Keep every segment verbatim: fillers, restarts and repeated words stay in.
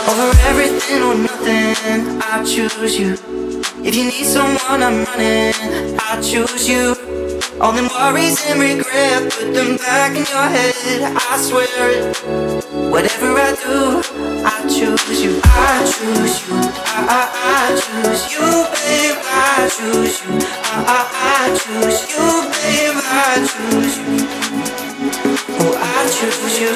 Over everything or nothing, I choose you. If you need someone, I'm running, I choose you. All them worries and regret, put them back in your head, I swear it. Whatever I do, I choose you. I choose you. I, I, I choose you, babe. I choose you. I, I, I choose you, babe. I choose you. Oh, I choose you.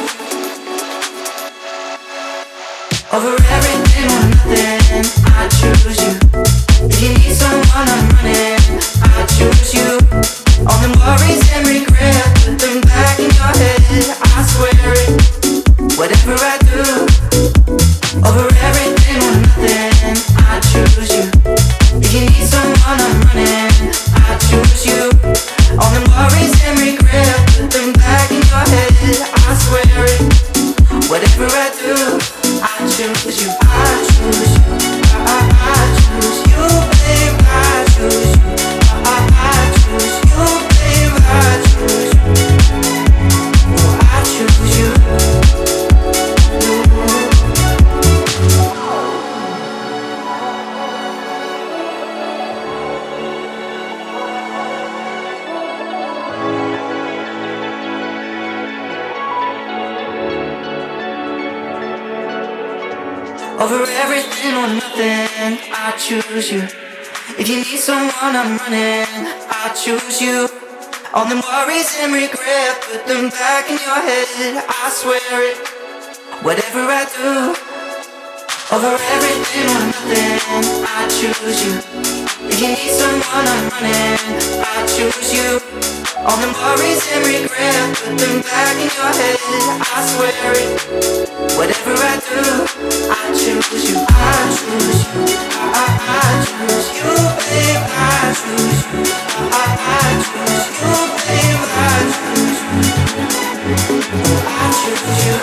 Over everything or nothing, I choose you. If you need someone, I'm running, I choose you. All them worries and regret, put them back in your head, I swear it. Whatever I do, over everything or nothing, I choose you. If you need someone, I'm running, I choose you. All them worries and regret, put them back in your head, I swear it. Whatever I do, I choose you. I choose you. I, I, I choose you, babe. I choose you. I, I, I choose you, babe. I choose you. Oh, I choose you. Over everything or nothing, I choose you. If you need someone, I'm running, I choose you. All them worries and regret, put them back in your head, I swear it. Whatever I do, over everything or nothing, I choose you. If you need someone, I'm running, I choose you. All them worries and regret, put them back in your head, I swear it. Whatever I do, I choose you. I choose you. I, I, I choose you, babe. I choose you. I, I, I choose you, babe. I choose you. Oh, I choose you.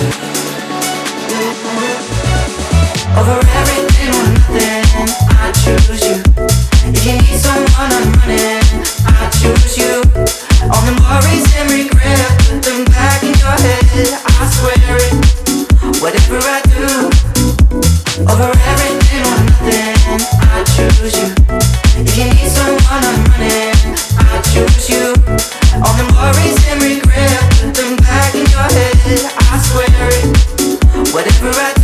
Over everything or nothing, I choose you. If you need someone, I'm running, I choose you. All them worries and regret, put them back in your head, I swear it. Whatever I do, over everything or nothing, I choose you. If you need someone, I'm running, I choose you. All them worries and regret, put them back in your head, I swear it. Whatever I do,